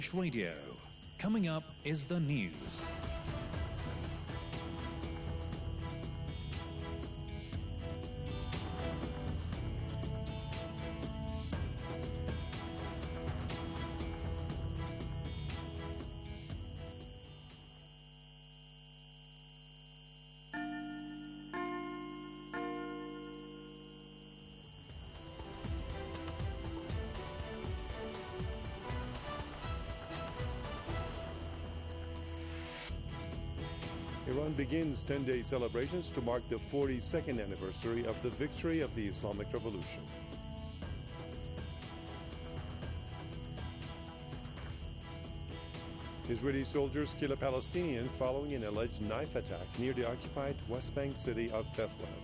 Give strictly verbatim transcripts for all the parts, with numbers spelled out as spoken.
Radio. Coming up is the news. Iran begins ten-day celebrations to mark the forty-second anniversary of the victory of the Islamic Revolution. Israeli soldiers kill a Palestinian following an alleged knife attack near the occupied West Bank city of Bethlehem.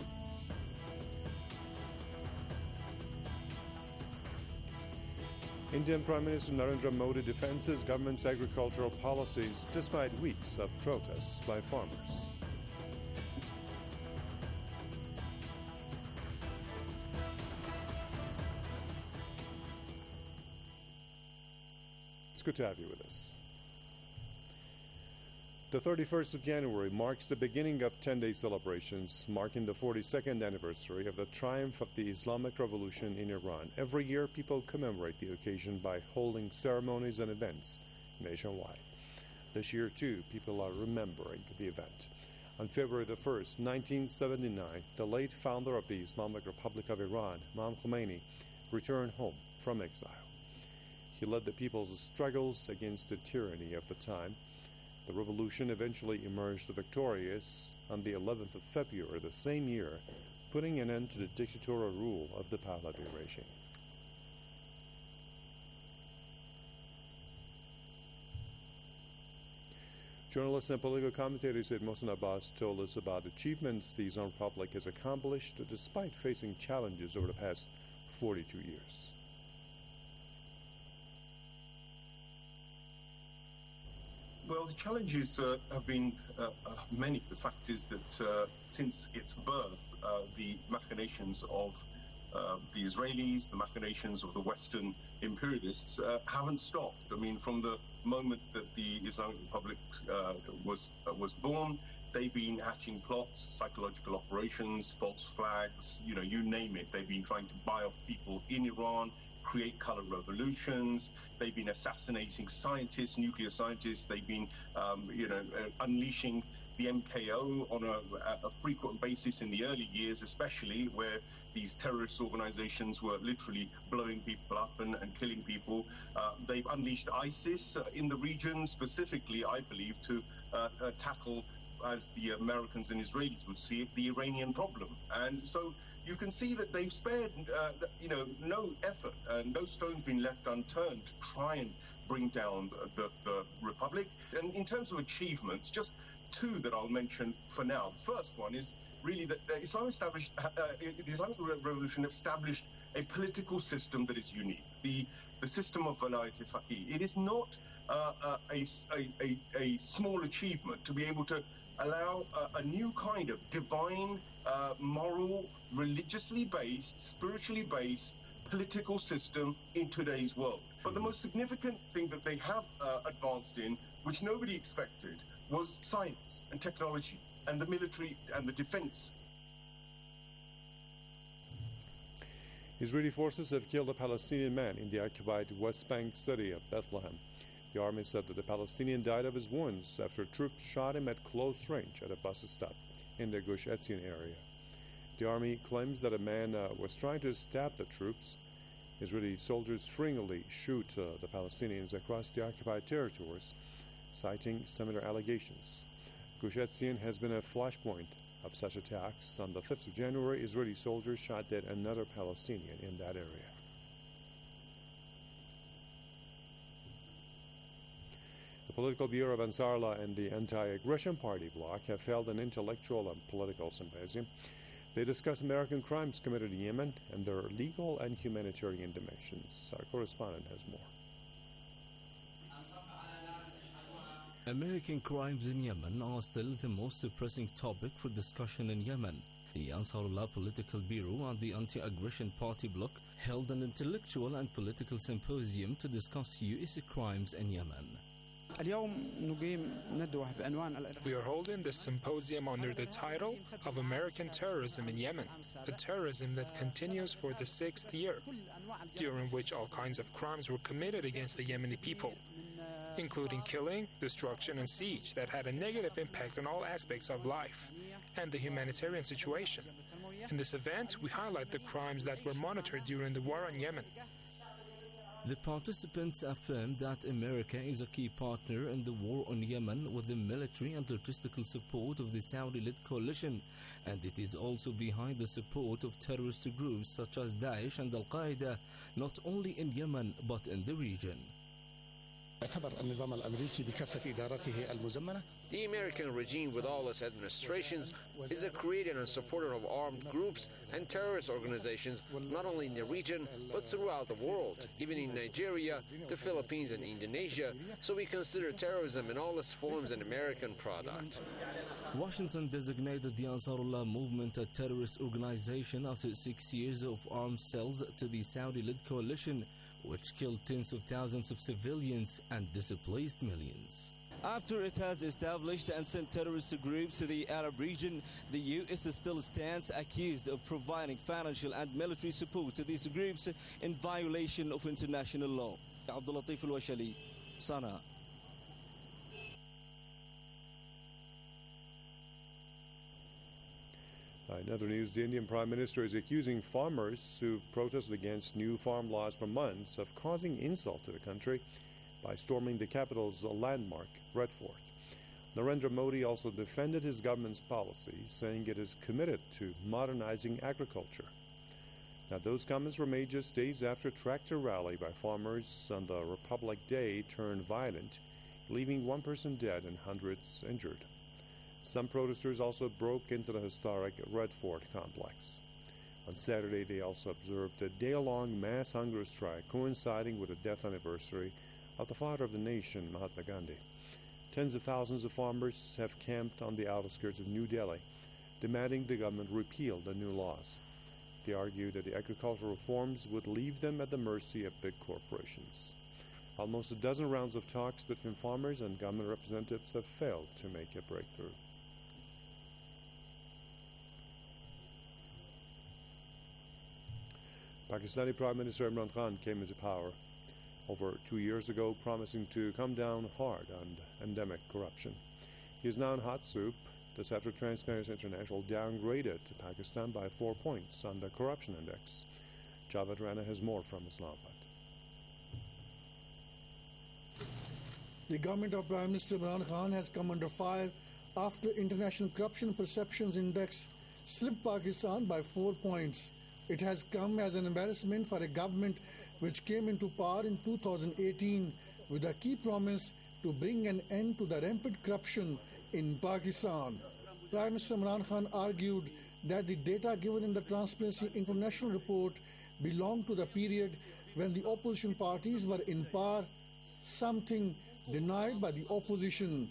Indian Prime Minister Narendra Modi defends his government's agricultural policies despite weeks of protests by farmers. It's good to have you with us. The thirty-first of January marks the beginning of ten-day celebrations, marking the forty-second anniversary of the triumph of the Islamic Revolution in Iran. Every year, people commemorate the occasion by holding ceremonies and events nationwide. This year, too, people are remembering the event. On February the first, nineteen seventy-nine, the late founder of the Islamic Republic of Iran, Imam Khomeini, returned home from exile. He led the people's struggles against the tyranny of the time. The revolution eventually emerged victorious on the eleventh of February the same year, putting an end to the dictatorial rule of the Pahlavi regime. Journalist and political commentator Said Mohsen Abbas told us about achievements the Islamic Republic has accomplished despite facing challenges over the past forty-two years. Well, the challenges uh, have been uh, uh, many. The fact is that uh, since its birth, uh, the machinations of uh, the Israelis, the machinations of the Western imperialists uh, haven't stopped. I mean, from the moment that the Islamic Republic uh, was uh, was born, they've been hatching plots, psychological operations, false flags, you know, you name it. They've been trying to buy off people in Iran, create color revolutions. They've been assassinating scientists, nuclear scientists. They've been, um, you know, uh, unleashing the M K O on a, a frequent basis in the early years, especially where these terrorist organizations were literally blowing people up and, and killing people. Uh, they've unleashed ISIS uh, in the region, specifically, I believe, to uh, uh, tackle, as the Americans and Israelis would see it, the Iranian problem. And so you can see that they've spared, uh, you know, no effort and no stone's been left unturned to try and bring down the, the, the Republic. And in terms of achievements, just two that I'll mention for now. The first one is really that the Islam established, uh, the Islamic Revolution established a political system that is unique. The the system of Velayat-e-Faqih. It is not uh, uh, a, a, a small achievement to be able to allow uh, a new kind of divine, uh, moral, religiously based, spiritually based political system in today's world. But the most significant thing that they have uh, advanced in, which nobody expected, was science and technology and the military and the defense. Israeli forces have killed a Palestinian man in the occupied West Bank city of Bethlehem. The army said that the Palestinian died of his wounds after troops shot him at close range at a bus stop in the Gush Etzion area. The army claims that a man uh, was trying to stab the troops. Israeli soldiers frequently shoot uh, the Palestinians across the occupied territories, citing similar allegations. Gush Etzion has been a flashpoint of such attacks. On the fifth of January, Israeli soldiers shot dead another Palestinian in that area. The political bureau of Ansarallah and the Anti-Aggression Party bloc have held an intellectual and political symposium. They discuss American crimes committed in Yemen and their legal and humanitarian dimensions. Our correspondent has more. American crimes in Yemen are still the most pressing topic for discussion in Yemen. The Ansarallah Political Bureau and the Anti-Aggression Party bloc held an intellectual and political symposium to discuss U S crimes in Yemen. We are holding this symposium under the title of American Terrorism in Yemen, a terrorism that continues for the sixth year, during which all kinds of crimes were committed against the Yemeni people, including killing, destruction, and siege that had a negative impact on all aspects of life and the humanitarian situation. In this event, we highlight the crimes that were monitored during the war on Yemen. The participants affirmed that America is a key partner in the war on Yemen with the military and logistical support of the Saudi-led coalition, and it is also behind the support of terrorist groups such as Daesh and Al-Qaeda, not only in Yemen but in the region. The American regime, with all its administrations, is a creator and supporter of armed groups and terrorist organizations, not only in the region, but throughout the world, even in Nigeria, the Philippines, and Indonesia, so we consider terrorism in all its forms an American product. Washington designated the Ansarullah movement a terrorist organization after six years of armed sales to the Saudi-led coalition, which killed tens of thousands of civilians and displaced millions. After it has established and sent terrorist groups to the Arab region, the U S still stands accused of providing financial and military support to these groups in violation of international law. Abdul Latif Al-Washali, Sana'a. In other news, the Indian Prime Minister is accusing farmers who protested against new farm laws for months of causing insult to the country by storming the capital's landmark, Red Fort. Narendra Modi also defended his government's policy, saying it is committed to modernizing agriculture. Now, those comments were made just days after a tractor rally by farmers on the Republic Day turned violent, leaving one person dead and hundreds injured. Some protesters also broke into the historic Red Fort complex. On Saturday, they also observed a day-long mass hunger strike coinciding with the death anniversary of the father of the nation, Mahatma Gandhi. Tens of thousands of farmers have camped on the outskirts of New Delhi, demanding the government repeal the new laws. They argue that the agricultural reforms would leave them at the mercy of big corporations. Almost a dozen rounds of talks between farmers and government representatives have failed to make a breakthrough. Pakistani Prime Minister Imran Khan came into power over two years ago, promising to come down hard on endemic corruption. He is now in hot soup. This after Transparency International downgraded Pakistan by four points on the corruption index. Javed Rana has more from Islamabad. The government of Prime Minister Imran Khan has come under fire after International Corruption Perceptions Index slipped Pakistan by four points. It has come as an embarrassment for a government which came into power in two thousand eighteen with a key promise to bring an end to the rampant corruption in Pakistan. Prime Minister Imran Khan argued that the data given in the Transparency International report belonged to the period when the opposition parties were in power, something denied by the opposition.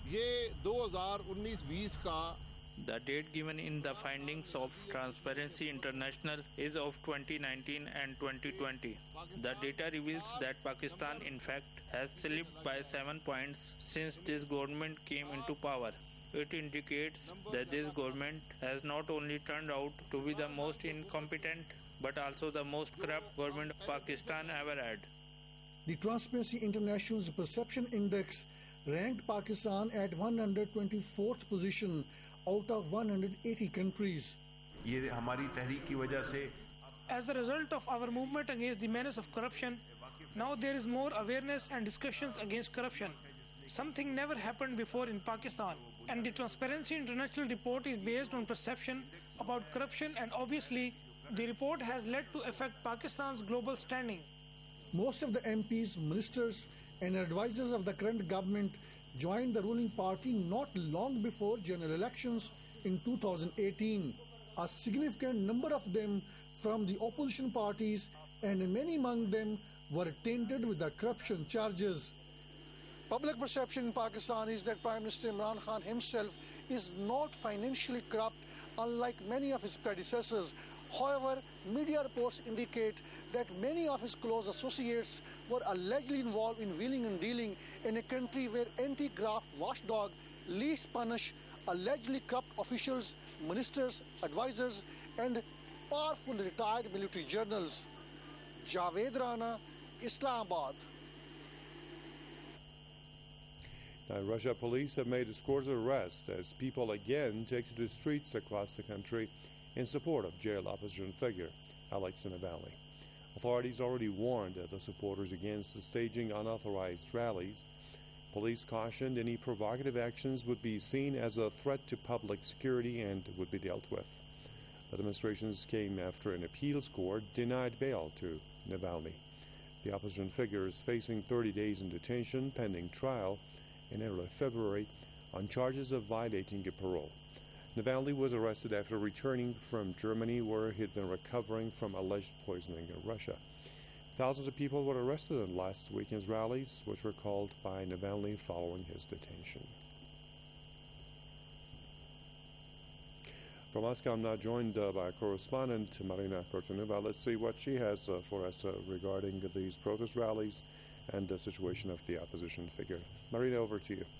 The date given in the findings of Transparency International is of twenty nineteen and twenty twenty. The data reveals that Pakistan, in fact, has slipped by seven points since this government came into power. It indicates that this government has not only turned out to be the most incompetent, but also the most corrupt government Pakistan ever had. The Transparency International's Perception Index ranked Pakistan at one hundred twenty-fourth position out of one hundred eighty countries. As a result of our movement against the menace of corruption, now there is more awareness and discussions against corruption. Something never happened before in Pakistan. And the Transparency International report is based on perception about corruption, and obviously the report has led to affect Pakistan's global standing. Most of the M Ps, ministers and advisors of the current government joined the ruling party not long before general elections in two thousand eighteen. A significant number of them from the opposition parties, and many among them were tainted with the corruption charges. Public perception in Pakistan is that Prime Minister Imran Khan himself is not financially corrupt, unlike many of his predecessors. However, media reports indicate that many of his close associates were allegedly involved in wheeling and dealing in a country where anti-graft watchdog least punish allegedly corrupt officials, ministers, advisors, and powerful retired military generals. Javed Rana, Islamabad. Now, Russia police have made scores of arrests as people again take to the streets across the country in support of jailed opposition figure Alexei Navalny. Authorities already warned the supporters against staging unauthorized rallies. Police cautioned any provocative actions would be seen as a threat to public security and would be dealt with. The demonstrations came after an appeals court denied bail to Navalny. The opposition figure is facing thirty days in detention pending trial in early February on charges of violating a parole. Navalny was arrested after returning from Germany, where he'd been recovering from alleged poisoning in Russia. Thousands of people were arrested in last weekend's rallies, which were called by Navalny following his detention. From Moscow, I'm now joined uh, by correspondent Marina Kortunova. Let's see what she has uh, for us uh, regarding these protest rallies and the situation of the opposition figure. Marina, over to you.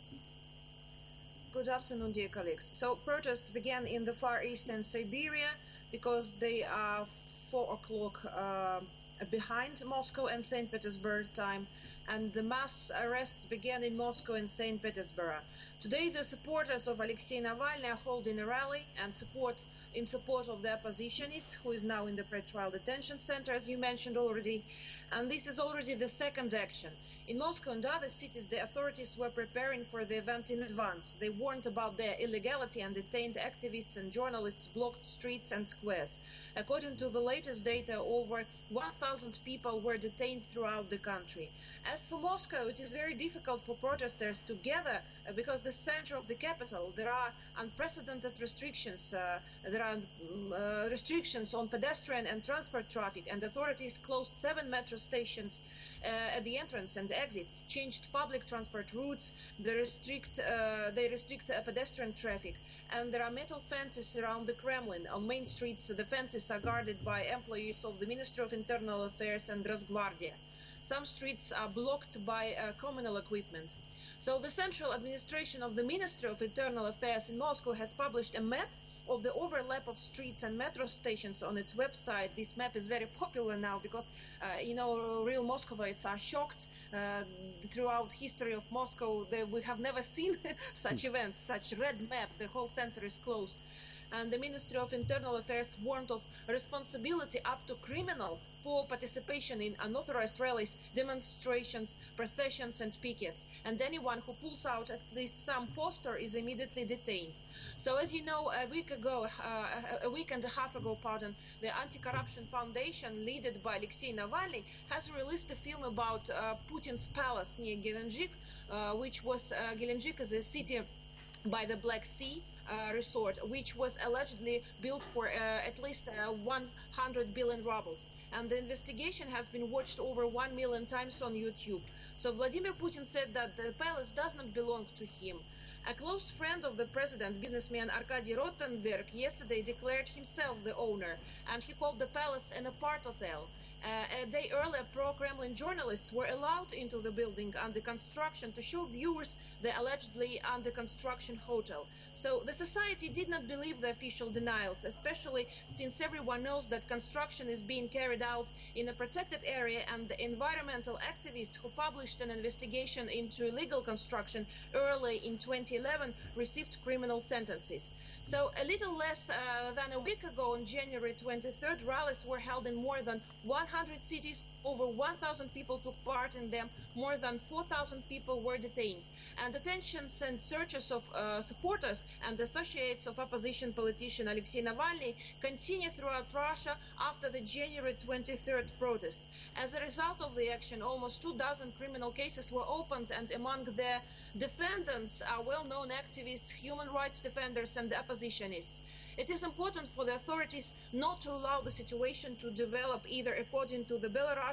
Good afternoon, dear colleagues. So protests began in the Far East and Siberia because they are four o'clock uh, behind Moscow and Saint Petersburg time, and the mass arrests began in Moscow and Saint Petersburg. Today, the supporters of Alexei Navalny are holding a rally and support in support of the oppositionist, who is now in the pre-trial detention center, as you mentioned already. And this is already the second action. In Moscow and other cities, the authorities were preparing for the event in advance. They warned about their illegality and detained activists and journalists blocked streets and squares. According to the latest data, over one thousand people were detained throughout the country. As for Moscow, it is very difficult for protesters to gather uh, because the center of the capital, there are unprecedented restrictions. Uh, there are uh, restrictions on pedestrian and transport traffic, and authorities closed seven metro stations uh, at the entrance and exit, changed public transport routes, they restrict, uh, they restrict uh, pedestrian traffic, and there are metal fences around the Kremlin. On main streets, the fences are guarded by employees of the Ministry of Internal Affairs and Rosgvardia. Some streets are blocked by uh, communal equipment. So the central administration of the Ministry of Internal Affairs in Moscow has published a map of the overlap of streets and metro stations on its website. This map is very popular now because, uh, you know, real Moscovites are shocked. Uh, throughout history of Moscow, they, we have never seen such events, such red map. The whole center is closed. And the Ministry of Internal Affairs warned of responsibility up to criminal for participation in unauthorized rallies, demonstrations, processions and pickets. And anyone who pulls out at least some poster is immediately detained. So as you know, a week ago, uh, a week and a half ago, pardon, the Anti-Corruption Foundation, led by Alexei Navalny, has released a film about uh, Putin's palace near Gelendzhik, uh, which was, uh, Gelendzhik is a city by the Black Sea, Uh, resort, which was allegedly built for uh, at least uh, one hundred billion rubles. And the investigation has been watched over one million times on YouTube. So Vladimir Putin said that the palace does not belong to him. A close friend of the president, businessman Arkady Rotenberg, yesterday declared himself the owner, and he called the palace an apart hotel. Uh, a day earlier, pro-Kremlin journalists were allowed into the building under construction to show viewers the allegedly under construction hotel. So the society did not believe the official denials, especially since everyone knows that construction is being carried out in a protected area, and the environmental activists who published an investigation into illegal construction early in twenty eleven received criminal sentences. So a little less uh, than a week ago, on January twenty-third, rallies were held in more than one hundred cities. Over one thousand people took part in them. More than four thousand people were detained. And detentions and searches of uh, supporters and associates of opposition politician Alexei Navalny continue throughout Russia after the January twenty-third protests. As a result of the action, almost two dozen criminal cases were opened, and among the defendants are well-known activists, human rights defenders, and oppositionists. It is important for the authorities not to allow the situation to develop either according to the Belarusian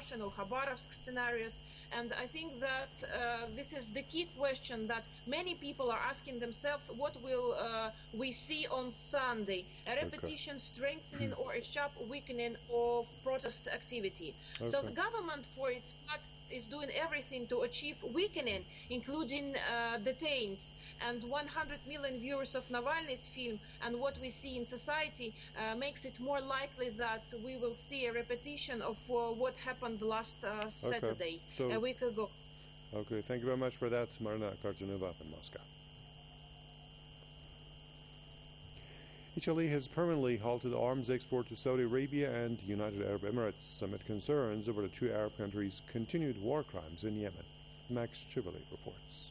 Russian or Khabarovsk scenarios. And I think that uh, this is the key question that many people are asking themselves: what will uh, we see on Sunday? A repetition, okay. strengthening mm. or a sharp weakening of protest activity. Okay. So the government, for its part, is doing everything to achieve weakening, including uh, detains. And one hundred million viewers of Navalny's film and what we see in society uh, makes it more likely that we will see a repetition of uh, what happened last uh, Saturday, okay. so, a week ago. Okay, thank you very much for that, Marina Karjanova in Moscow. Italy has permanently halted arms export to Saudi Arabia and United Arab Emirates amid concerns over the two Arab countries' continued war crimes in Yemen. Max Chivoli reports.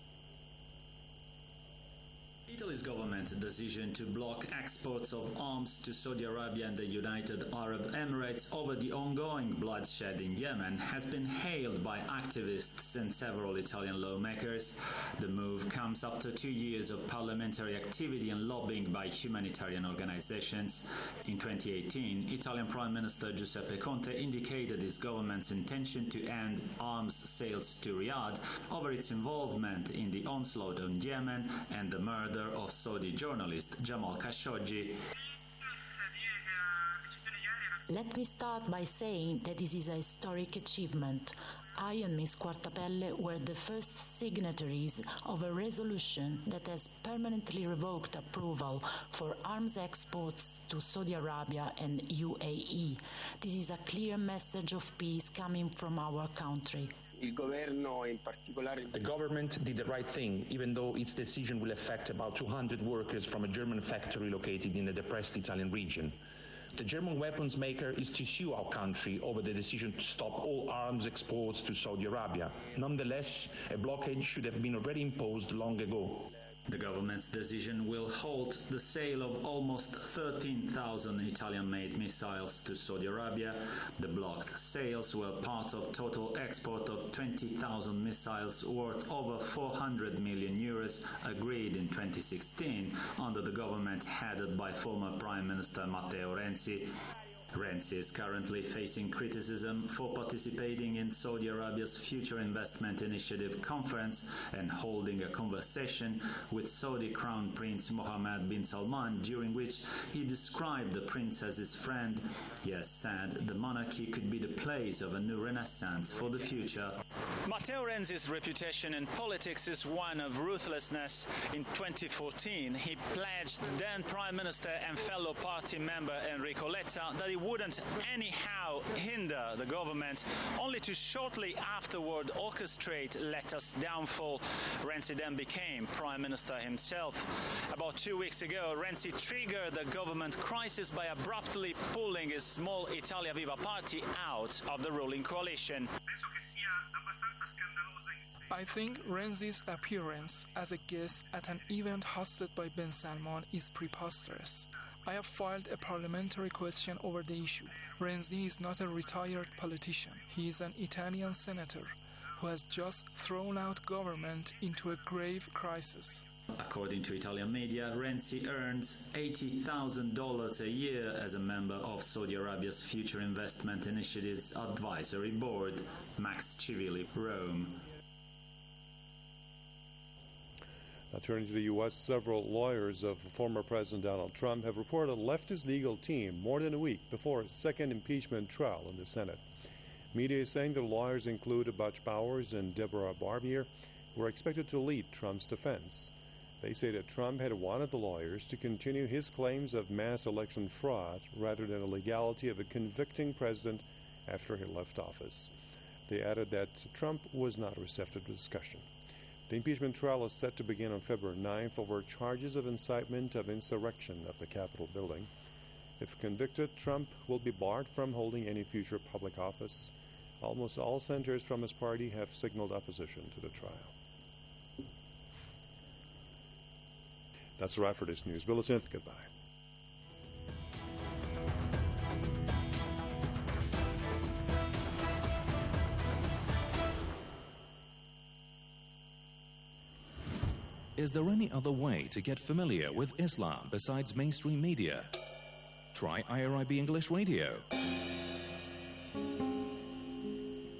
Italy's government's decision to block exports of arms to Saudi Arabia and the United Arab Emirates over the ongoing bloodshed in Yemen has been hailed by activists and several Italian lawmakers. The move comes after two years of parliamentary activity and lobbying by humanitarian organizations. In twenty eighteen, Italian Prime Minister Giuseppe Conte indicated his government's intention to end arms sales to Riyadh over its involvement in the onslaught on Yemen and the murder of Saudi journalist Jamal Khashoggi. Let me start by saying that this is a historic achievement. I and Miz Quartapelle were the first signatories of a resolution that has permanently revoked approval for arms exports to Saudi Arabia and U A E. This is a clear message of peace coming from our country. The government did the right thing, even though its decision will affect about two hundred workers from a German factory located in a depressed Italian region. The German weapons maker is to sue our country over the decision to stop all arms exports to Saudi Arabia. Nonetheless, a blockade should have been already imposed long ago. The government's decision will halt the sale of almost thirteen thousand Italian-made missiles to Saudi Arabia. The blocked sales were part of total export of twenty thousand missiles worth over four hundred million euros agreed in twenty sixteen under the government headed by former Prime Minister Matteo Renzi. Renzi is currently facing criticism for participating in Saudi Arabia's Future Investment Initiative conference and holding a conversation with Saudi Crown Prince Mohammed bin Salman, during which he described the prince as his friend. He has said the monarchy could be the place of a new renaissance for the future. Matteo Renzi's reputation in politics is one of ruthlessness. In twenty fourteen, he pledged then Prime Minister and fellow party member Enrico Letta that he wouldn't anyhow hinder the government, only to shortly afterward orchestrate Letta's downfall. Renzi then became Prime Minister himself. About two weeks ago, Renzi triggered the government crisis by abruptly pulling his small Italia Viva party out of the ruling coalition. I think Renzi's appearance as a guest at an event hosted by bin Salman is preposterous. I have filed a parliamentary question over the issue. Renzi is not a retired politician. He is an Italian senator who has just thrown out government into a grave crisis. According to Italian media, Renzi earns eighty thousand dollars a year as a member of Saudi Arabia's Future Investment Initiative's advisory board. Max Chivili, Rome. Now, turning to the U S, several lawyers of former President Donald Trump have reported left his legal team more than a week before a second impeachment trial in the Senate. Media is saying the lawyers include Butch Bowers and Deborah Barbier, who are expected to lead Trump's defense. They say that Trump had wanted the lawyers to continue his claims of mass election fraud rather than the legality of a convicting president after he left office. They added that Trump was not receptive to discussion. The impeachment trial is set to begin on February ninth over charges of incitement of insurrection of the Capitol building. If convicted, Trump will be barred from holding any future public office. Almost all senators from his party have signaled opposition to the trial. That's a wrap for this news bulletin. Goodbye. Is there any other way to get familiar with Islam besides mainstream media? Try I R I B English Radio.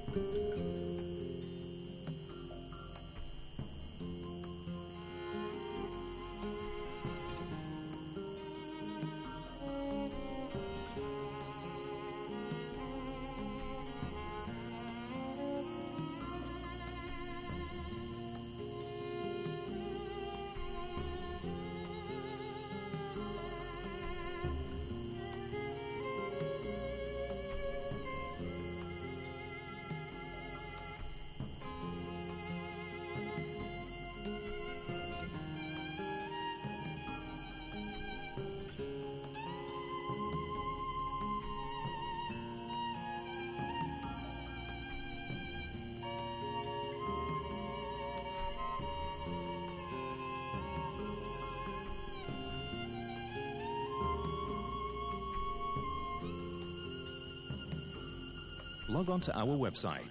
Log on to our website,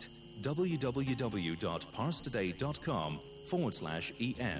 www.parstoday.com forward slash EN.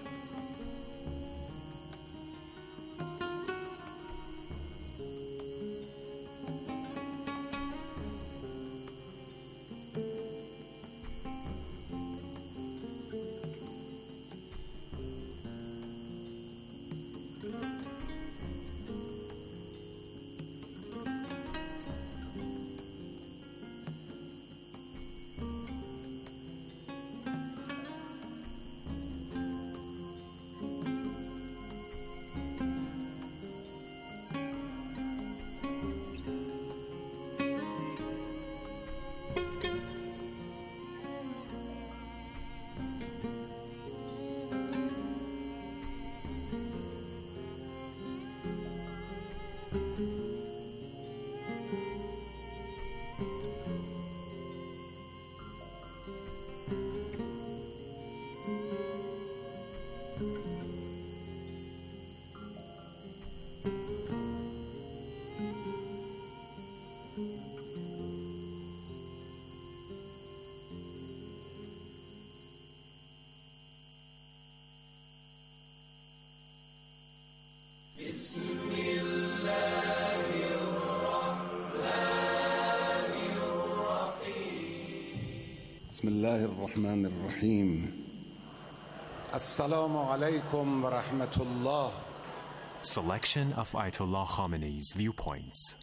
بسم الله الرحمن الرحيم السلام عليكم ورحمة الله. Selection of Ayatollah Khamenei's viewpoints.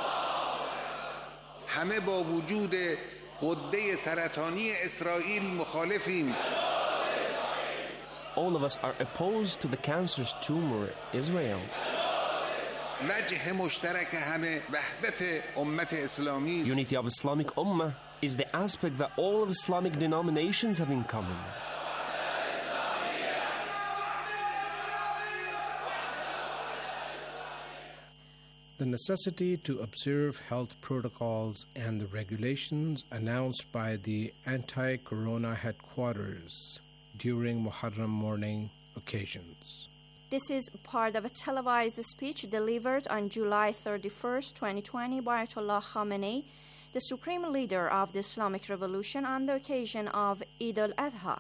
همه با وجود غده سرطانی اسرائیل مخالفیم. All of us are opposed to the cancerous tumor Israel. وجه مشترک همه وحدت امت اسلامی. Unity of Islamic Ummah is the aspect that all of Islamic denominations have in common. The necessity to observe health protocols and the regulations announced by the anti-corona headquarters during Muharram morning occasions. This is part of a televised speech delivered on July thirty-first, twenty twenty by Ayatollah Khamenei, the supreme leader of the Islamic Revolution, on the occasion of Eid al-Adha.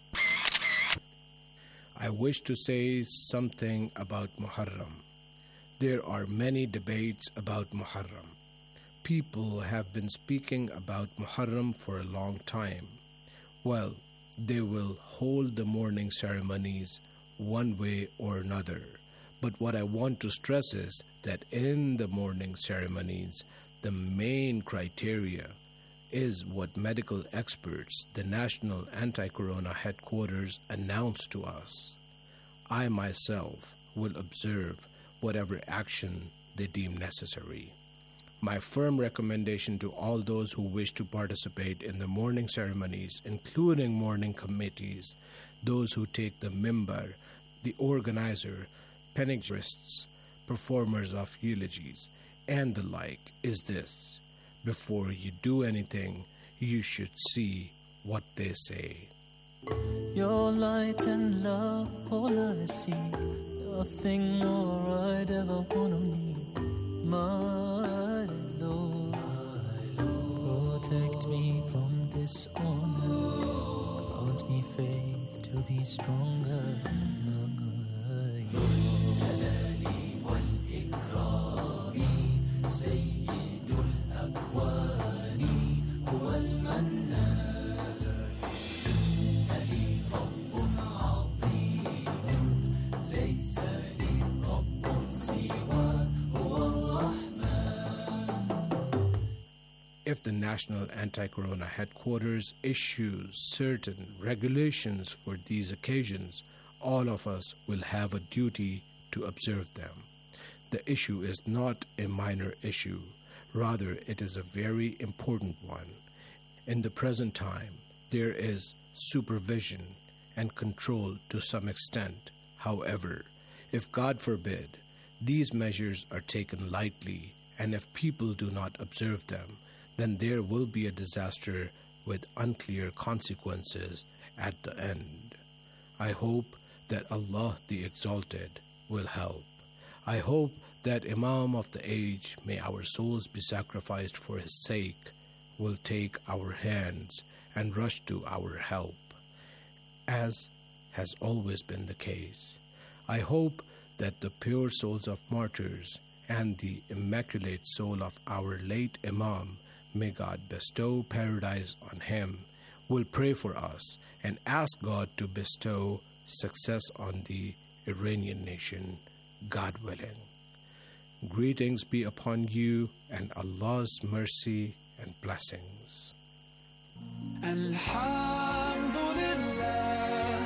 I wish to say something about Muharram. There are many debates about Muharram. People have been speaking about Muharram for a long time. Well, they will hold the mourning ceremonies one way or another. But what I want to stress is that in the mourning ceremonies, the main criteria is what medical experts, the National Anti-Corona Headquarters, announced to us. I myself will observe whatever action they deem necessary. My firm recommendation to all those who wish to participate in the mourning ceremonies, including mourning committees, those who take the mimbar, the organizer, panegyrists, performers of eulogies, and the like, is this: before you do anything, you should see what they say. Your light and love, all I see, nothing more I'd ever wanna need. My Lord, protect me from dishonor, grant me faith to be stronger. هو If the National Anti-Corona Headquarters issues certain regulations for these occasions, all of us will have a duty to observe them. The issue is not a minor issue. Rather, it is a very important one. In the present time, there is supervision and control to some extent. However, if God forbid, these measures are taken lightly, and if people do not observe them, then there will be a disaster with unclear consequences at the end. I hope that Allah the Exalted will help. I hope that Imam of the age, may our souls be sacrificed for his sake, will take our hands and rush to our help, as has always been the case. I hope that the pure souls of martyrs and the immaculate soul of our late Imam, may God bestow paradise on him, will pray for us and ask God to bestow success on the Iranian nation, God willing. Greetings be upon you and Allah's mercy and blessings. Alhamdulillah,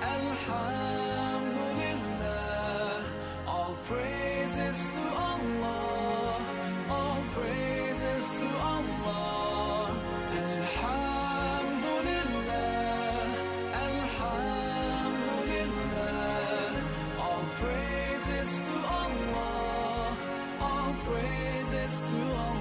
Alhamdulillah, all praises to Allah, all praises to Allah. Alhamdulillah, Alhamdulillah, all praises to Allah, all praises to Allah.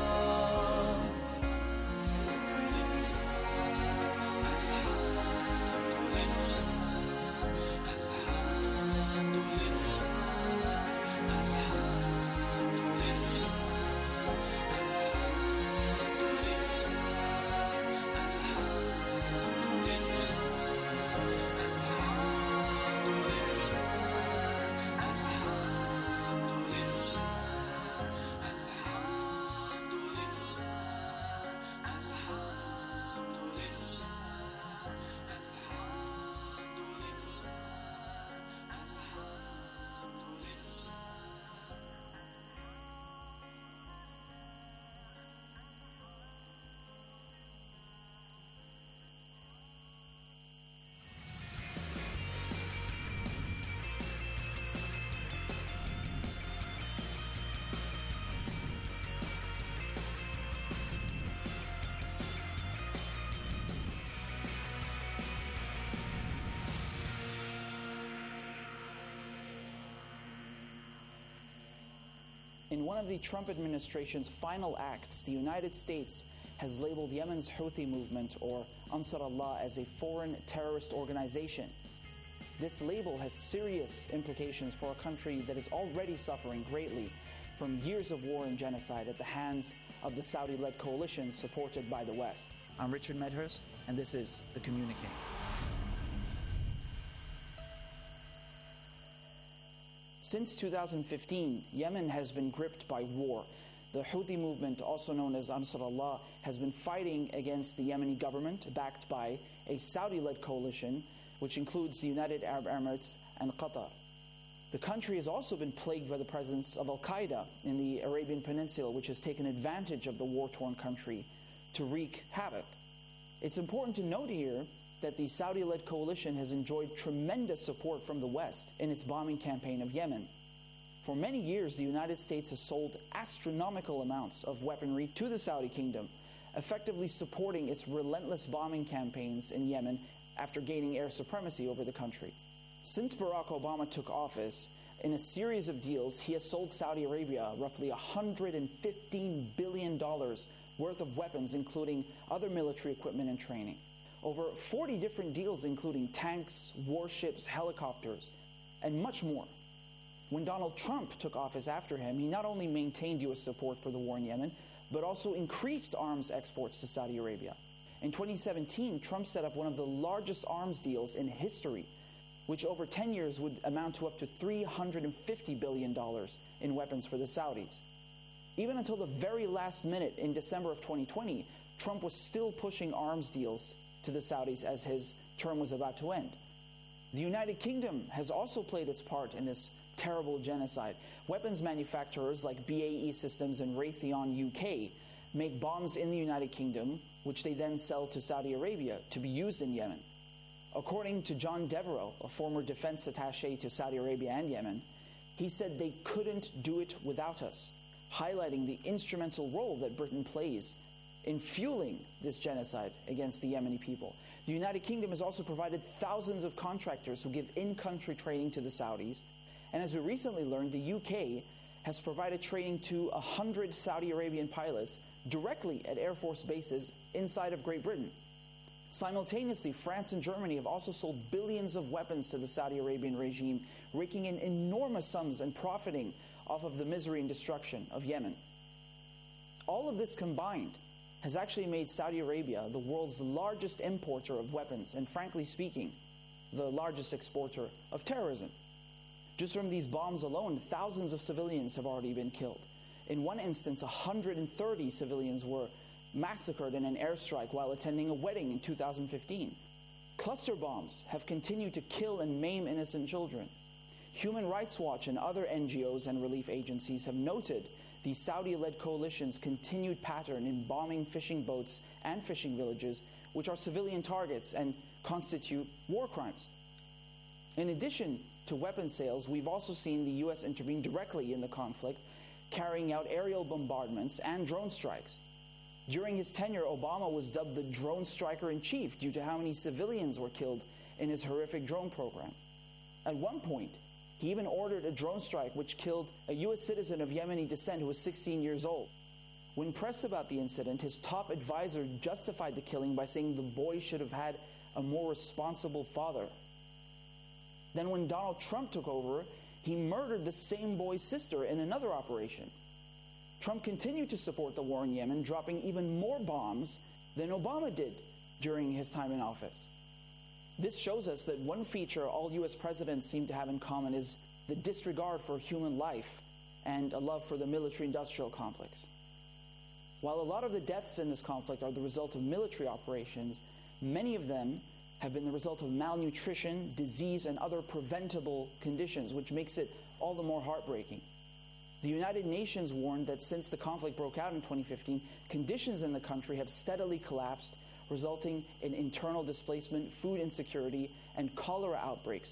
In one of the Trump administration's final acts, the United States has labeled Yemen's Houthi movement, or Ansar Allah, as a foreign terrorist organization. This label has serious implications for a country that is already suffering greatly from years of war and genocide at the hands of the Saudi-led coalition supported by the West. I'm Richard Medhurst, and this is The Communique. Since two thousand fifteen, Yemen has been gripped by war. The Houthi movement, also known as Ansar Allah, has been fighting against the Yemeni government, backed by a Saudi-led coalition, which includes the United Arab Emirates and Qatar. The country has also been plagued by the presence of Al-Qaeda in the Arabian Peninsula, which has taken advantage of the war-torn country to wreak havoc. It's important to note here that the Saudi-led coalition has enjoyed tremendous support from the West in its bombing campaign of Yemen. For many years, the United States has sold astronomical amounts of weaponry to the Saudi kingdom, effectively supporting its relentless bombing campaigns in Yemen after gaining air supremacy over the country. Since Barack Obama took office, in a series of deals, he has sold Saudi Arabia roughly one hundred fifteen billion dollars worth of weapons, including other military equipment and training. Over forty different deals, including tanks, warships, helicopters, and much more. When Donald Trump took office after him, he not only maintained U S support for the war in Yemen, but also increased arms exports to Saudi Arabia. In twenty seventeen, Trump set up one of the largest arms deals in history, which over ten years would amount to up to three hundred fifty billion dollars in weapons for the Saudis. Even until the very last minute in December of twenty twenty, Trump was still pushing arms deals to the Saudis as his term was about to end. The United Kingdom has also played its part in this terrible genocide. Weapons manufacturers like B A E Systems and Raytheon U K make bombs in the United Kingdom, which they then sell to Saudi Arabia to be used in Yemen. According to John Devereaux, a former defense attaché to Saudi Arabia and Yemen, he said they couldn't do it without us, highlighting the instrumental role that Britain plays in fueling this genocide against the Yemeni people. The United Kingdom has also provided thousands of contractors who give in-country training to the Saudis. And as we recently learned, the U K has provided training to one hundred Saudi Arabian pilots directly at Air Force bases inside of Great Britain. Simultaneously, France and Germany have also sold billions of weapons to the Saudi Arabian regime, raking in enormous sums and profiting off of the misery and destruction of Yemen. All of this combined has actually made Saudi Arabia the world's largest importer of weapons, and frankly speaking, the largest exporter of terrorism. Just from these bombs alone, thousands of civilians have already been killed. In one instance, one hundred thirty civilians were massacred in an airstrike while attending a wedding in two thousand fifteen. Cluster bombs have continued to kill and maim innocent children. Human Rights Watch and other N G Os and relief agencies have noted the Saudi-led coalition's continued pattern in bombing fishing boats and fishing villages, which are civilian targets and constitute war crimes. In addition to weapon sales, we've also seen the U S intervene directly in the conflict, carrying out aerial bombardments and drone strikes. During his tenure, Obama was dubbed the drone striker-in-chief due to how many civilians were killed in his horrific drone program. At one point, he even ordered a drone strike which killed a U S citizen of Yemeni descent who was sixteen years old. When pressed about the incident, his top advisor justified the killing by saying the boy should have had a more responsible father. Then when Donald Trump took over, he murdered the same boy's sister in another operation. Trump continued to support the war in Yemen, dropping even more bombs than Obama did during his time in office. This shows us that one feature all U S presidents seem to have in common is the disregard for human life and a love for the military-industrial complex. While a lot of the deaths in this conflict are the result of military operations, many of them have been the result of malnutrition, disease, and other preventable conditions, which makes it all the more heartbreaking. The United Nations warned that since the conflict broke out in twenty fifteen, conditions in the country have steadily collapsed, resulting in internal displacement, food insecurity, and cholera outbreaks.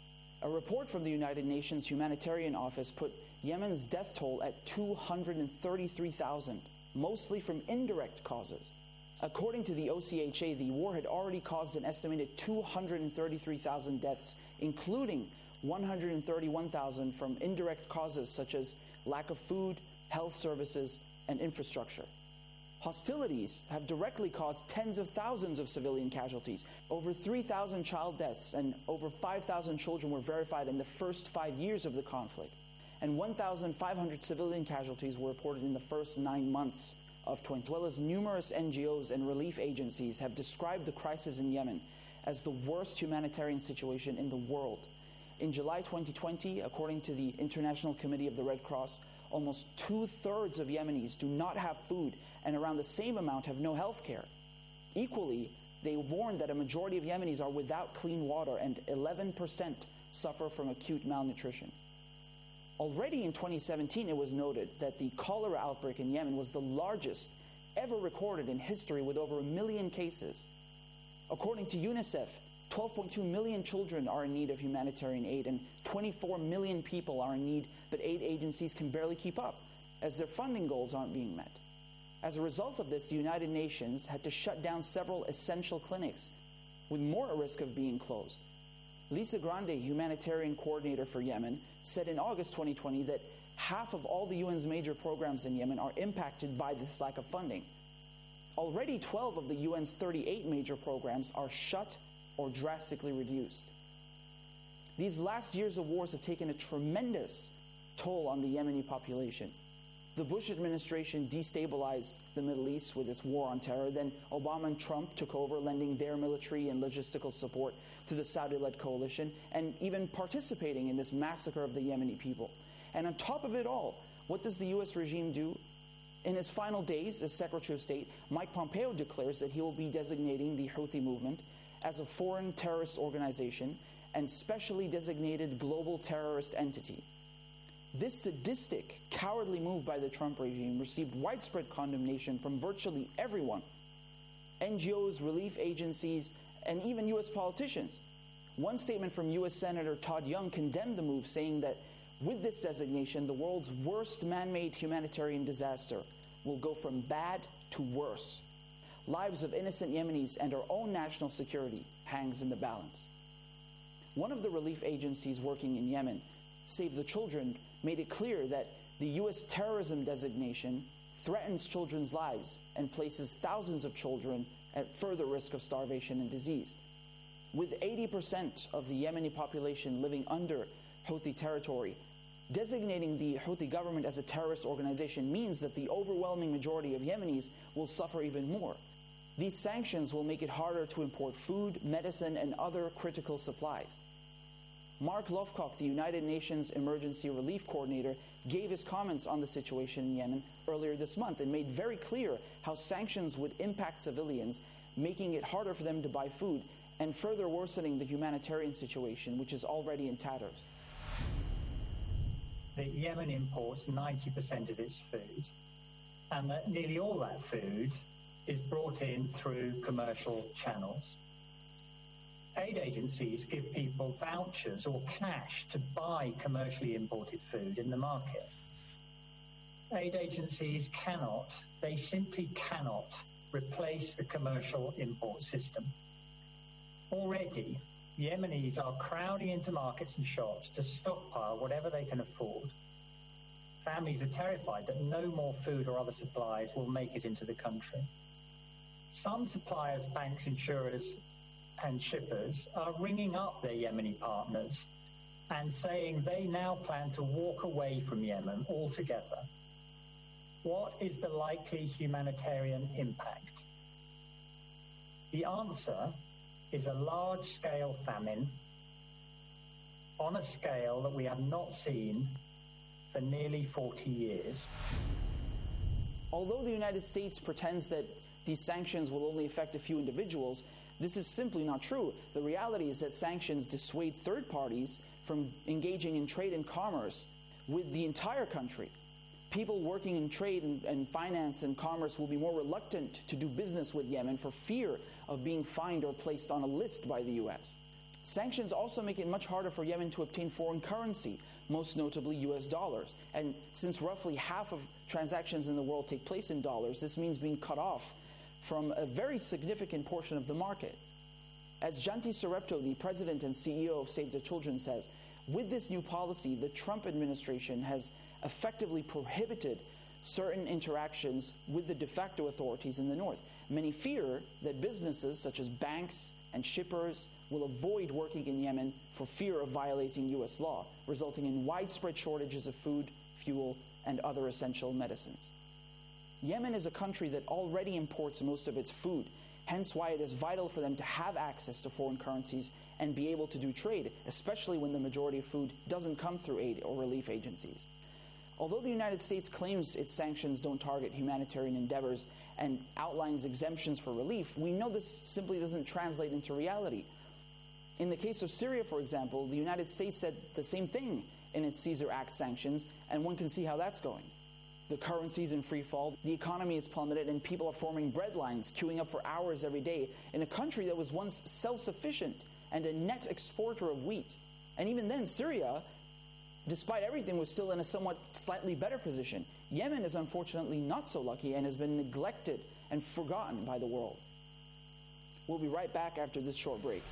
A report from the United Nations Humanitarian Office put Yemen's death toll at two hundred thirty-three thousand, mostly from indirect causes. According to the O C H A, the war had already caused an estimated two hundred thirty-three thousand deaths, including one hundred thirty-one thousand from indirect causes such as lack of food, health services, and infrastructure. Hostilities have directly caused tens of thousands of civilian casualties. Over three thousand child deaths and over five thousand children were verified in the first five years of the conflict. And one thousand five hundred civilian casualties were reported in the first nine months of twenty, as well as numerous N G Os and relief agencies have described the crisis in Yemen as the worst humanitarian situation in the world. In July twenty twenty, according to the International Committee of the Red Cross, almost two-thirds of Yemenis do not have food, and around the same amount have no health care. Equally, they warned that a majority of Yemenis are without clean water, and eleven percent suffer from acute malnutrition. Already in twenty seventeen, it was noted that the cholera outbreak in Yemen was the largest ever recorded in history, with over a million cases. According to UNICEF, twelve point two million children are in need of humanitarian aid, and twenty-four million people are in need, but aid agencies can barely keep up, as their funding goals aren't being met. As a result of this, the United Nations had to shut down several essential clinics, with more at risk of being closed. Lisa Grande, humanitarian coordinator for Yemen, said in August twenty twenty that half of all the U N's major programs in Yemen are impacted by this lack of funding. Already twelve of the U N's thirty-eight major programs are shut or drastically reduced. These last years of wars have taken a tremendous toll on the Yemeni population. The Bush administration destabilized the Middle East with its war on terror. Then Obama and Trump took over, lending their military and logistical support to the Saudi-led coalition, and even participating in this massacre of the Yemeni people. And on top of it all, what does the U S regime do? In his final days as Secretary of State, Mike Pompeo declares that he will be designating the Houthi movement as a foreign terrorist organization and specially designated global terrorist entity. This sadistic, cowardly move by the Trump regime received widespread condemnation from virtually everyone, N G Os, relief agencies, and even U S politicians. One statement from U S Senator Todd Young condemned the move, saying that with this designation, the world's worst man-made humanitarian disaster will go from bad to worse. Lives of innocent Yemenis and our own national security hangs in the balance. One of the relief agencies working in Yemen, Save the Children, made it clear that the U S terrorism designation threatens children's lives and places thousands of children at further risk of starvation and disease. With eighty percent of the Yemeni population living under Houthi territory, designating the Houthi government as a terrorist organization means that the overwhelming majority of Yemenis will suffer even more. These sanctions will make it harder to import food, medicine, and other critical supplies. Mark Lofcock, the United Nations Emergency Relief Coordinator, gave his comments on the situation in Yemen earlier this month and made very clear how sanctions would impact civilians, making it harder for them to buy food and further worsening the humanitarian situation, which is already in tatters. That Yemen imports ninety percent of its food, and that nearly all that food is brought in through commercial channels. Aid agencies give people vouchers or cash to buy commercially imported food in the market. Aid agencies cannot, they simply cannot replace the commercial import system. Already, Yemenis are crowding into markets and shops to stockpile whatever they can afford. Families are terrified that no more food or other supplies will make it into the country. Some suppliers, banks, insurers, and shippers are ringing up their Yemeni partners and saying they now plan to walk away from Yemen altogether. What is the likely humanitarian impact? The answer is a large-scale famine on a scale that we have not seen for nearly forty years. Although the United States pretends that these sanctions will only affect a few individuals, this is simply not true. The reality is that sanctions dissuade third parties from engaging in trade and commerce with the entire country. People working in trade and, and finance and commerce will be more reluctant to do business with Yemen for fear of being fined or placed on a list by the U S. Sanctions also make it much harder for Yemen to obtain foreign currency, most notably U S dollars. And since roughly half of transactions in the world take place in dollars, this means being cut off from a very significant portion of the market. As Janti Sarepto, the president and C E O of Save the Children, says, with this new policy, the Trump administration has effectively prohibited certain interactions with the de facto authorities in the north. Many fear that businesses such as banks and shippers will avoid working in Yemen for fear of violating U S law, resulting in widespread shortages of food, fuel, and other essential medicines. Yemen is a country that already imports most of its food, hence why it is vital for them to have access to foreign currencies and be able to do trade, especially when the majority of food doesn't come through aid or relief agencies. Although the United States claims its sanctions don't target humanitarian endeavors and outlines exemptions for relief, we know this simply doesn't translate into reality. In the case of Syria, for example, the United States said the same thing in its Caesar Act sanctions, and one can see how that's going. The currency's in free fall, the economy is plummeted, and people are forming bread lines, queuing up for hours every day in a country that was once self-sufficient and a net exporter of wheat. And even then, Syria, despite everything, was still in a somewhat slightly better position. Yemen is unfortunately not so lucky and has been neglected and forgotten by the world. We'll be right back after this short break.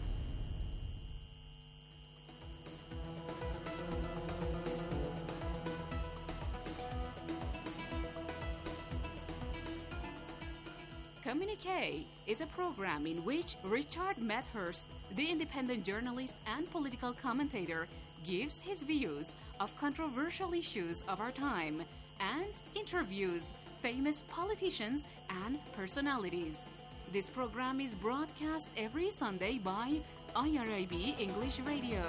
Communique is a program in which Richard Medhurst, the independent journalist and political commentator, gives his views of controversial issues of our time and interviews famous politicians and personalities. This program is broadcast every Sunday by I R I B English Radio.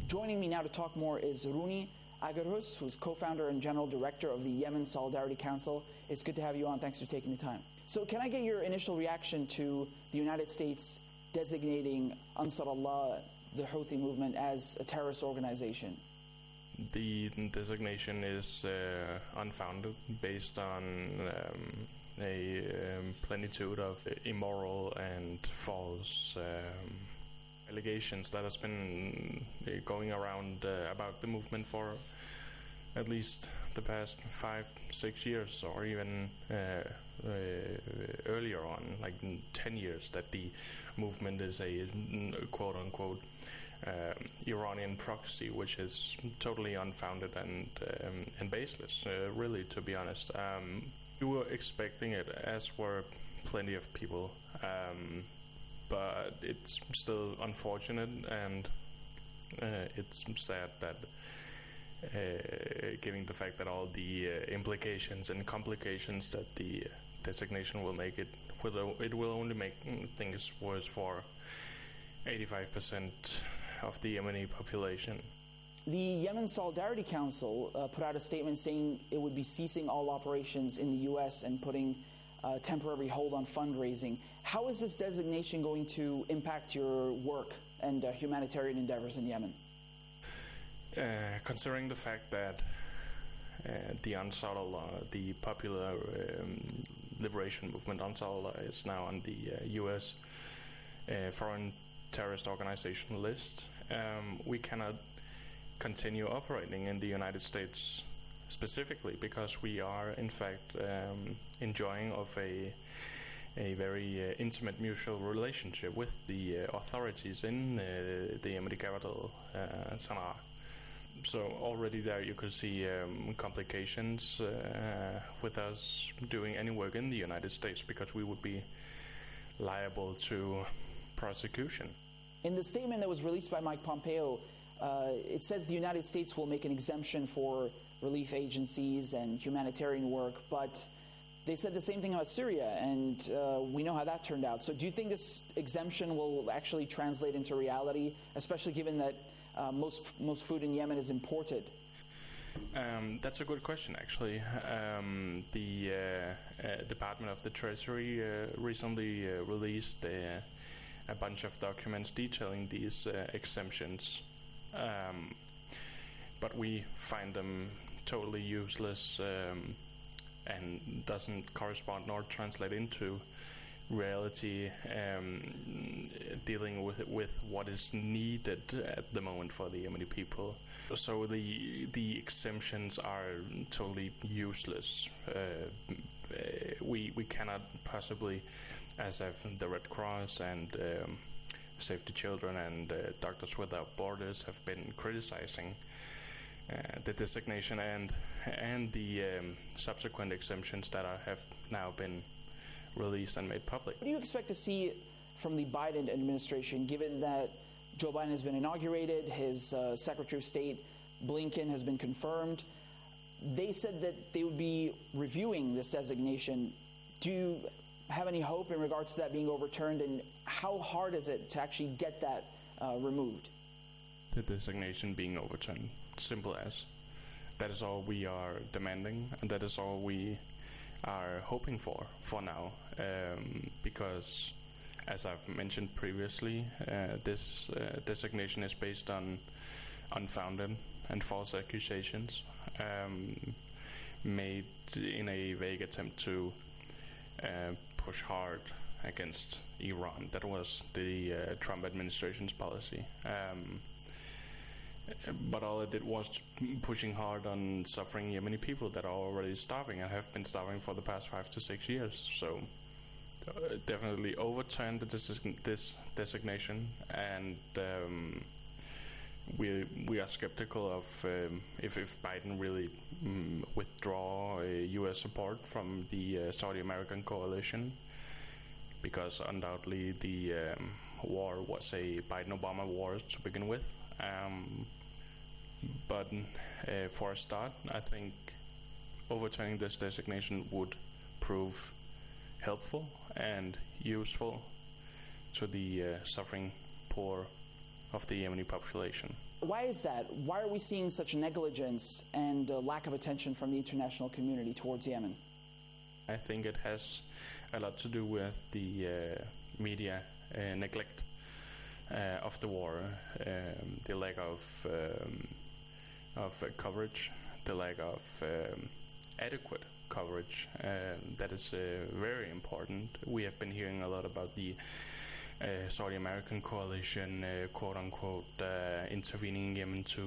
Joining me now to talk more is Rooney Agarhus, who's co-founder and general director of the Yemen Solidarity Council. It's good to have you on. Thanks for taking the time. So can I get your initial reaction to the United States designating Ansar Allah, the Houthi movement, as a terrorist organization? The designation is uh, unfounded, based on um, a um, plenitude of immoral and false um, allegations that has been going around uh, about the movement for at least the past five, six years, or even uh, uh, earlier on, like ten years, that the movement is a quote-unquote Um, Iranian proxy, which is totally unfounded and um, and baseless, uh, really, to be honest. Um, we were expecting it, as were plenty of people, um, but it's still unfortunate, and uh, it's sad that, uh, given the fact that all the uh, implications and complications that the designation will make, it will, it will only make things worse for eighty-five percent of the Yemeni population. The Yemen Solidarity Council uh, put out a statement saying it would be ceasing all operations in the U S and putting a temporary hold on fundraising. How is this designation going to impact your work and uh, humanitarian endeavors in Yemen? Uh, considering the fact that uh, the Ansar Allah, the popular um, liberation movement Ansar Allah, is now on the uh, U S uh, foreign terrorist organization list, um, we cannot continue operating in the United States specifically, because we are in fact um, enjoying of a a very uh, intimate mutual relationship with the uh, authorities in uh, the Yemeni capital, uh, Sana'a. So already there you could see um, complications uh, with us doing any work in the United States, because we would be liable to prosecution. In the statement that was released by Mike Pompeo, uh, it says the United States will make an exemption for relief agencies and humanitarian work, but they said the same thing about Syria, and uh, we know how that turned out. So do you think this exemption will actually translate into reality, especially given that uh, most most food in Yemen is imported? Um, that's a good question, actually. Um, the uh, uh, Department of the Treasury uh, recently uh, released a a bunch of documents detailing these uh, exemptions, um, but we find them totally useless um, and doesn't correspond nor translate into reality, um, dealing with with what is needed at the moment for the Yemeni people. So the the exemptions are totally useless. Uh, we we cannot possibly, as have the Red Cross and um, Save the Children and uh, Doctors Without Borders have been criticizing uh, the designation and and the um, subsequent exemptions that are, have now been released and made public. What do you expect to see from the Biden administration, given that Joe Biden has been inaugurated, his uh, Secretary of State Blinken has been confirmed? They said that they would be reviewing this designation. Do you have any hope in regards to that being overturned, and how hard is it to actually get that uh, removed? The designation being overturned, simple as. That is all we are demanding, and that is all we are hoping for, for now, um, because, as I've mentioned previously, uh, this uh, designation is based on unfounded and false accusations um, made in a vague attempt to uh, push hard against Iran. That was the uh, Trump administration's policy. Um, but all it did was pushing hard on suffering Yemeni people that are already starving and have been starving for the past five to six years. So uh, definitely overturned this, this designation, and um, we we are skeptical of um, if, if Biden really um, withdraw uh, U S support from the uh, Saudi American coalition, because undoubtedly the um, war was a Biden-Obama war to begin with. Um, but uh, for a start, I think overturning this designation would prove helpful and useful to the uh, suffering poor of the Yemeni population. Why is that? Why are we seeing such negligence and uh, lack of attention from the international community towards Yemen? I think it has a lot to do with the uh, media uh, neglect uh, of the war, um, the lack of um, of uh, coverage, the lack of um, adequate coverage. Um, that is uh, very important. We have been hearing a lot about the uh, Saudi American coalition, uh, quote unquote, uh, intervening in Yemen to.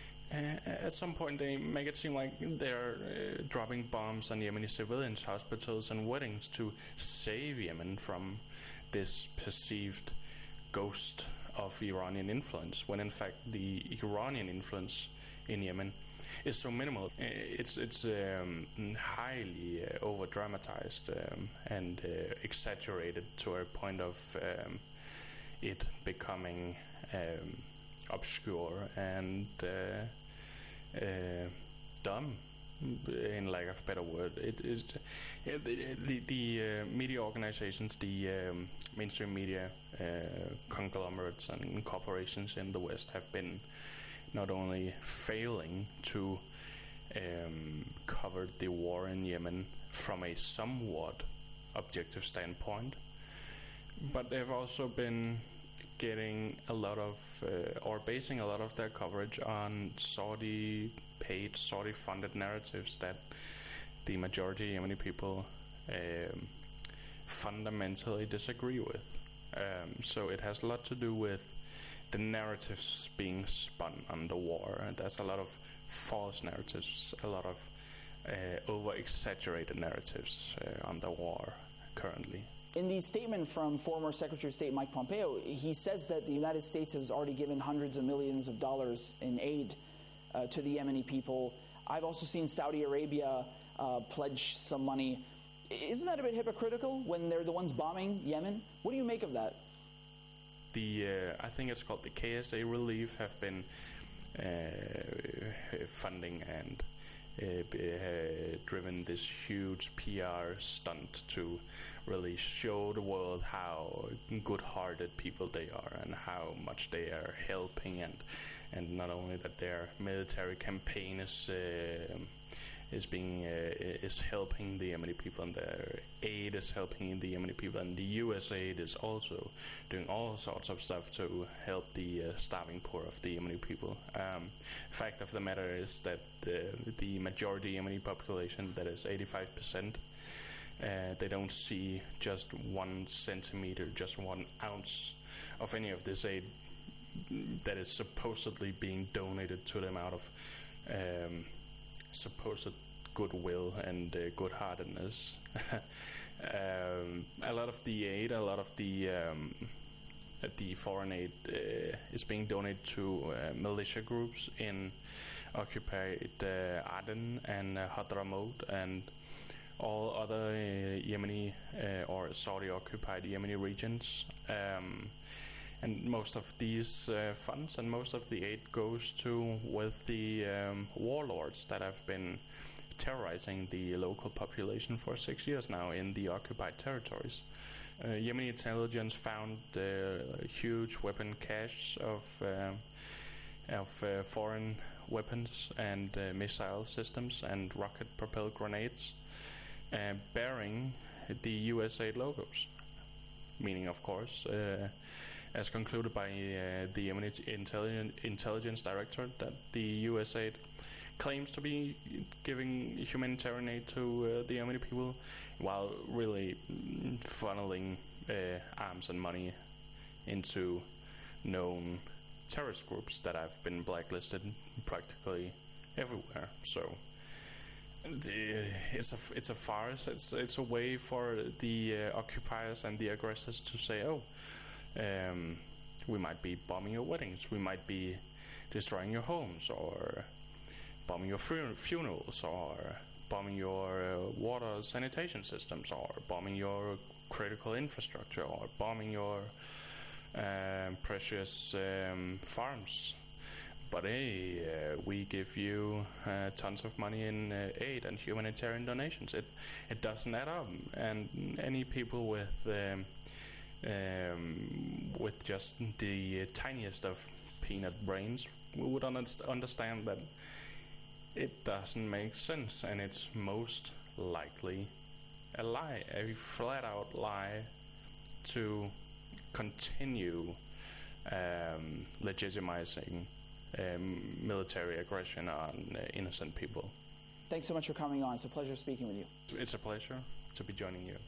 Uh, at some point, they make it seem like they're uh, dropping bombs on Yemeni civilians, hospitals, and weddings to save Yemen from this perceived ghost of Iranian influence, when in fact the Iranian influence in Yemen is so minimal. It's it's um, highly uh, over dramatized um, and uh, exaggerated to a point of um, it becoming um, obscure and uh, uh, dumb, in lack of better word. It is uh, the the, the uh, media organizations, the um, mainstream media uh, conglomerates and corporations in the West have been not only failing to um, cover the war in Yemen from a somewhat objective standpoint, but they've also been getting a lot of, uh, or basing a lot of their coverage on Saudi-paid, Saudi-funded narratives that the majority of Yemeni people um, fundamentally disagree with. Um, so it has a lot to do with the narratives being spun on the war. And there's a lot of false narratives, a lot of uh, over-exaggerated narratives uh, on the war currently. In the statement from former Secretary of State Mike Pompeo, he says that the United States has already given hundreds of millions of dollars in aid uh, to the Yemeni people. I've also seen Saudi Arabia uh, pledge some money. Isn't that a bit hypocritical when they're the ones bombing Yemen? What do you make of that? The uh, I think it's called the K S A Relief have been uh, funding and uh, uh, driven this huge P R stunt to really show the world how good-hearted people they are and how much they are helping, and and not only that their military campaign is uh, is being uh, is helping the Yemeni people, and their aid is helping the Yemeni people, and the U S aid is also doing all sorts of stuff to help the uh, starving poor of the Yemeni people. Um, fact of the matter is that the, the majority Yemeni population, that is eighty-five percent, uh, they don't see just one centimeter, just one ounce of any of this aid that is supposedly being donated to them out of um, supposed goodwill and uh, good-heartedness. um, a lot of the aid, a lot of the um, the foreign aid uh, is being donated to uh, militia groups in occupied uh, Aden and uh, Hadramaut and all other uh, Yemeni uh, or Saudi-occupied Yemeni regions. Um, And most of these uh, funds and most of the aid goes to with the um, warlords that have been terrorizing the local population for six years now in the occupied territories. Uh, Yemeni intelligence found uh, huge weapon caches of uh, of uh, foreign weapons and uh, missile systems and rocket-propelled grenades uh, bearing the U S aid logos, meaning, of course, Uh, as concluded by uh, the Yemeni intelligence, intelligence director, that the U S aid claims to be giving humanitarian aid to uh, the Yemeni people, while really funneling uh, arms and money into known terrorist groups that have been blacklisted practically everywhere. So the, it's a it's a farce. It's it's a way for the uh, occupiers and the aggressors to say, oh, Um, we might be bombing your weddings, we might be destroying your homes, or bombing your fun- funerals, or bombing your uh, water sanitation systems, or bombing your critical infrastructure, or bombing your uh, precious um, farms. But hey, uh, we give you uh, tons of money in uh, aid and humanitarian donations. It it doesn't add up, and any people with um, um, with just the tiniest of peanut brains, we would un- understand that it doesn't make sense, and it's most likely a lie, a flat-out lie to continue um, legitimizing um, military aggression on uh, innocent people. Thanks so much for coming on. It's a pleasure speaking with you. It's a pleasure to be joining you.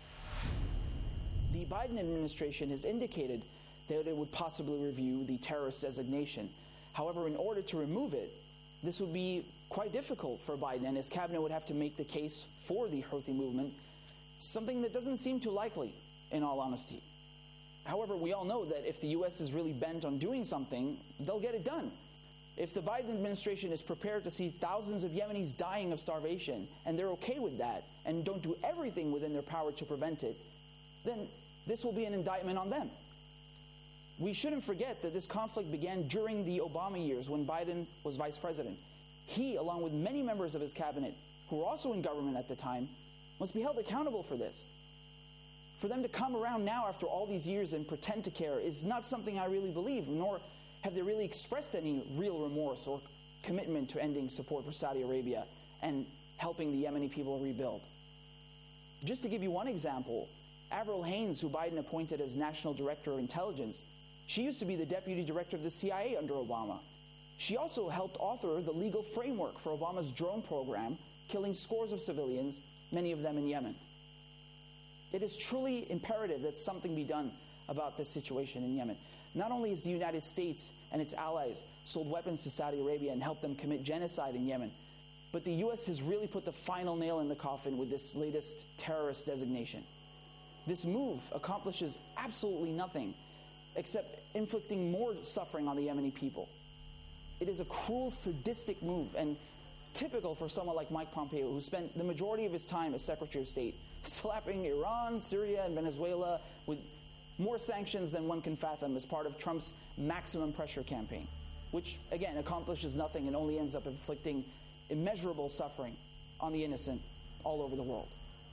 The Biden administration has indicated that it would possibly review the terrorist designation. However, in order to remove it, this would be quite difficult for Biden, and his cabinet would have to make the case for the Houthi movement, something that doesn't seem too likely, in all honesty. However, we all know that if the U S is really bent on doing something, they'll get it done. If the Biden administration is prepared to see thousands of Yemenis dying of starvation, and they're okay with that, and don't do everything within their power to prevent it, then this will be an indictment on them. We shouldn't forget that this conflict began during the Obama years when Biden was vice president. He, along with many members of his cabinet, who were also in government at the time, must be held accountable for this. For them to come around now after all these years and pretend to care is not something I really believe, nor have they really expressed any real remorse or commitment to ending support for Saudi Arabia and helping the Yemeni people rebuild. Just to give you one example, Avril Haines, who Biden appointed as National Director of Intelligence, she used to be the Deputy Director of the C I A under Obama. She also helped author the legal framework for Obama's drone program, killing scores of civilians, many of them in Yemen. It is truly imperative that something be done about this situation in Yemen. Not only has the United States and its allies sold weapons to Saudi Arabia and helped them commit genocide in Yemen, but the U S has really put the final nail in the coffin with this latest terrorist designation. This move accomplishes absolutely nothing except inflicting more suffering on the Yemeni people. It is a cruel, sadistic move, and typical for someone like Mike Pompeo, who spent the majority of his time as Secretary of State slapping Iran, Syria, and Venezuela with more sanctions than one can fathom as part of Trump's maximum pressure campaign, which, again, accomplishes nothing and only ends up inflicting immeasurable suffering on the innocent all over the world.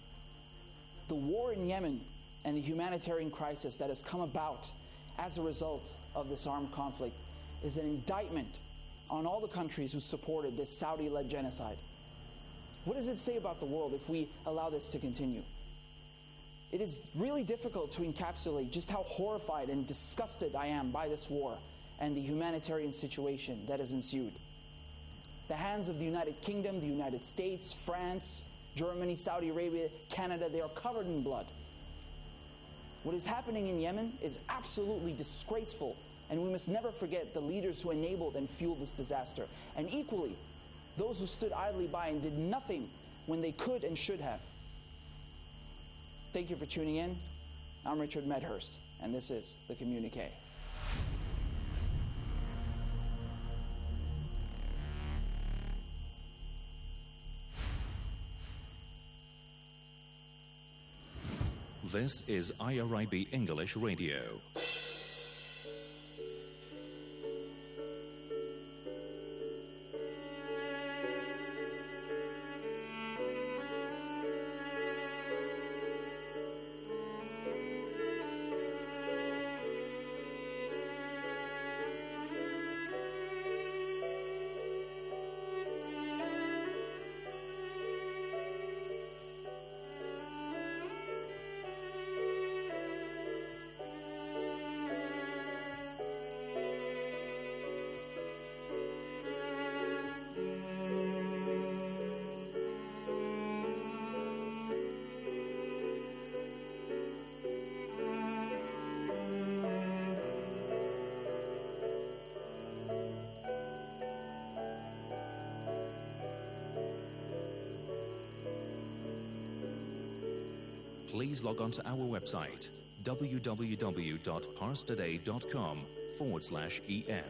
The war in Yemen and the humanitarian crisis that has come about as a result of this armed conflict is an indictment on all the countries who supported this Saudi-led genocide. What does it say about the world if we allow this to continue? It is really difficult to encapsulate just how horrified and disgusted I am by this war and the humanitarian situation that has ensued. The hands of the United Kingdom, the United States, France, Germany, Saudi Arabia, Canada, they are covered in blood. What is happening in Yemen is absolutely disgraceful, and we must never forget the leaders who enabled and fueled this disaster, and equally, those who stood idly by and did nothing when they could and should have. Thank you for tuning in. I'm Richard Medhurst, and this is The Communique. This is I R I B English Radio. Please log on to our website, www.parstoday.com forward slash EN.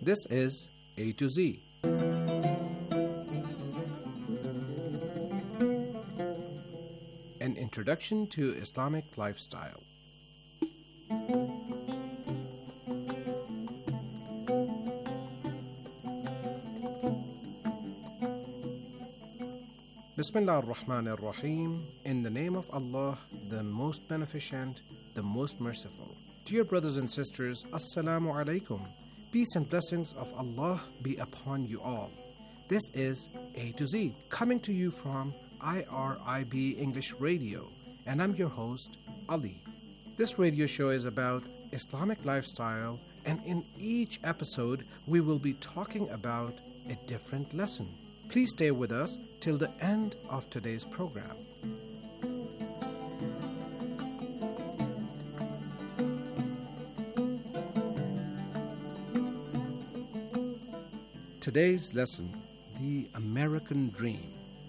This is A to Z. An introduction to Islamic lifestyle. Bismillah ar-Rahman ar-Rahim. In the name of Allah, the most beneficent, the most merciful. Dear brothers and sisters, Assalamu alaikum. Peace and blessings of Allah be upon you all. This is A to Z, coming to you from I R I B English Radio, and I'm your host, Ali. This radio show is about Islamic lifestyle, and in each episode, we will be talking about a different lesson. Please stay with us till the end of today's program. Today's lesson, the American Dream.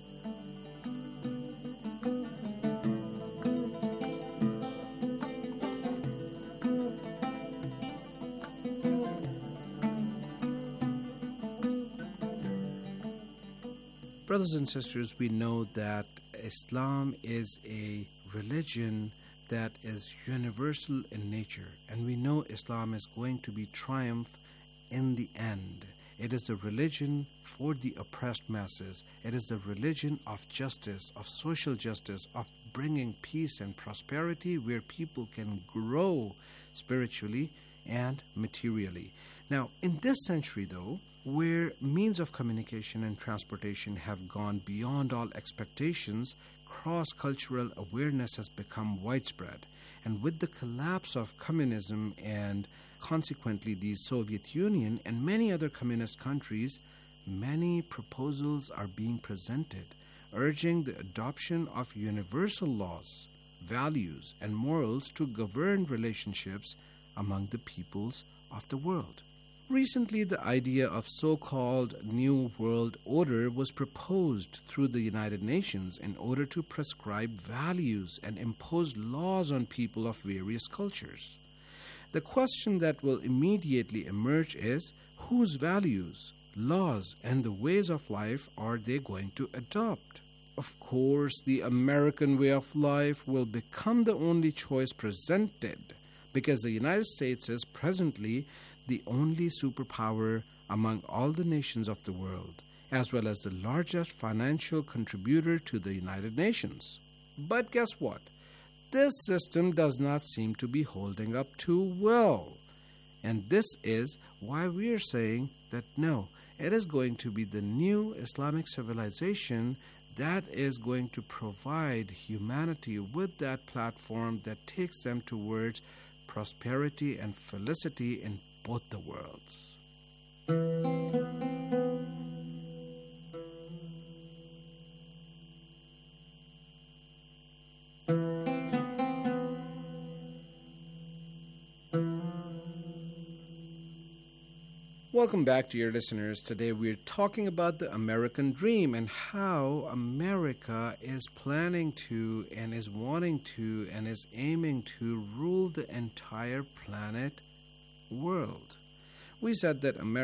Brothers and sisters, we know that Islam is a religion that is universal in nature, and we know Islam is going to be triumph in the end. It is the religion for the oppressed masses. It is the religion of justice, of social justice, of bringing peace and prosperity where people can grow spiritually and materially. Now, in this century, though, where means of communication and transportation have gone beyond all expectations, cross-cultural awareness has become widespread. And with the collapse of communism and consequently the Soviet Union and many other communist countries, many proposals are being presented, urging the adoption of universal laws, values, and morals to govern relationships among the peoples of the world. Recently, the idea of so-called New World Order was proposed through the United Nations in order to prescribe values and impose laws on people of various cultures. The question that will immediately emerge is, whose values, laws, and the ways of life are they going to adopt? Of course, the American way of life will become the only choice presented because the United States is presently the only superpower among all the nations of the world, as well as the largest financial contributor to the United Nations. But guess what? This system does not seem to be holding up too well. And this is why we are saying that no, it is going to be the new Islamic civilization that is going to provide humanity with that platform that takes them towards prosperity and felicity in both the worlds. Welcome back, dear listeners. Today we're talking about the American dream and how America is planning to and is wanting to and is aiming to rule the entire planet world. We said that America